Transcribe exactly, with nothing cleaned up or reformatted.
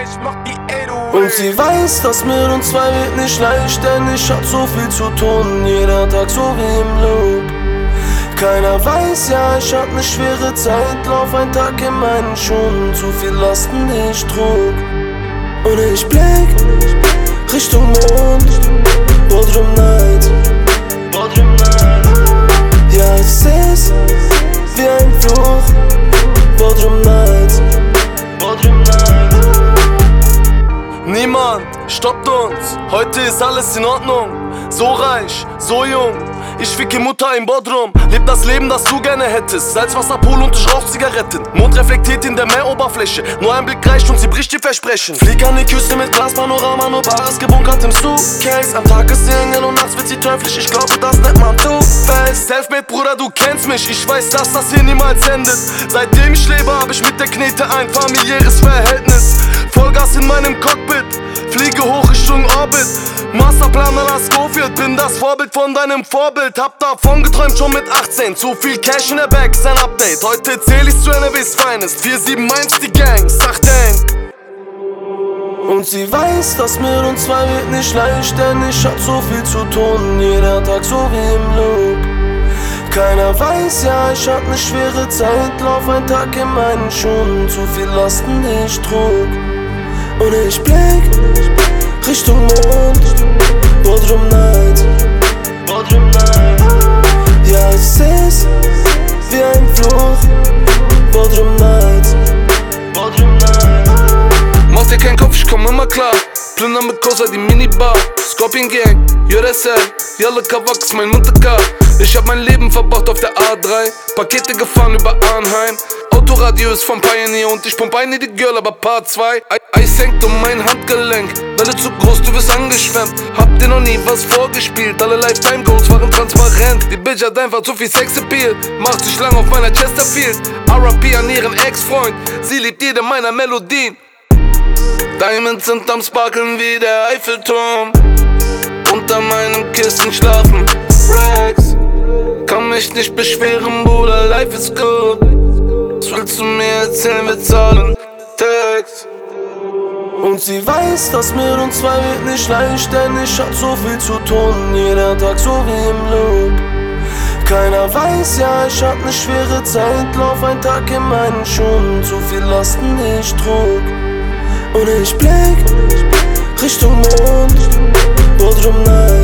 ich mach die acht null acht. Und sie weiß, dass mit uns zwei wird nicht leicht, denn ich hab so viel zu tun, jeder Tag so wie im Loop. Keiner weiß, ja, ich hab ne schwere Zeit, lauf ein Tag in meinen Schuhen, zu viel Lasten, die ich trug. Und ich blick Richtung Mond, Bodrum Night, Bodrum Night. Ja, es ist wie ein Fluch, Bodrum Night, Bodrum Night. Niemand stoppt uns, heute ist alles in Ordnung. So reich, so jung, ich ficke Mutter im Bodrum. Leb das Leben, das du gerne hättest. Salzwasserpool und ich rauch Zigaretten. Mond reflektiert in der Meeroberfläche. Nur ein Blick reicht und sie bricht die Versprechen. Flieg an die Küste mit Glaspanorama, nur Bares gebunkert im Suitcase. Am Tag ist sie Engel und nachts wird sie teuflisch. Ich glaube, das nennt man Two-Face. Selfmade, Bruder, du kennst mich. Ich weiß, dass das hier niemals endet. Seitdem ich lebe, hab ich mit der Knete ein familiäres Verhältnis. Vollgas in meinem Cockpit, fliege hoch Richtung Orbit. Masterplan à la Scofield, bin das Vorbild von deinem Vorbild. Hab davon geträumt schon mit achtzehn, zu viel Cash in der Bag ist ein Update. Heute zähl ich's zu N R Ws Finest, vier sieben eins die Gang, sag denk. Und sie weiß, dass mit uns zwei wird nicht leicht, denn ich hab so viel zu tun, jeder Tag so wie im Loop. Keiner weiß, ja, ich hab ne schwere Zeit, lauf ein Tag in meinen Schuhen, zu viel Lasten, die ich trug. Und ich blick Richtung Mond, Bodrum Night, Bodrum Night. Ja, es ist wie ein Fluch, Bodrum Night, Bodrum Night. Mach dir keinen Kopf, ich komm immer klar. Plünder mit Cosa, die Minibar. Scorpion Gang, J S L, Jalla Kawaks, mein Muntercar. Ich hab mein Leben verbracht auf der A drei. Pakete gefahren über Arnheim. Autoradio ist vom Pioneer und ich pump eine die Girl, aber Part zwei. Eis hängt um mein Handgelenk, Welle zu groß, du wirst angeschwemmt. Hab dir noch nie was vorgespielt, alle Lifetime Goals waren transparent. Die Bitch hat einfach zu viel Sex appeal, macht sich lang auf meiner Chesterfield. R I P an ihren Ex-Freund, sie liebt jede meiner Melodien. Diamonds sind am Sparkeln wie der Eiffelturm. Unter meinem Kissen schlafen Racks. Kann mich nicht beschweren, Bruder, life is good. Was willst du mir erzählen, wir zahlen Text. Und sie weiß, dass mit uns zwei wird nicht leicht, denn ich hab so viel zu tun, jeder Tag so wie im Loop. Keiner weiß, ja, ich hab ne schwere Zeit, lauf ein Tag in meinen Schuhen, zu viel Lasten, die ich trug. Und ich blick Richtung Mond, Bodrum Night.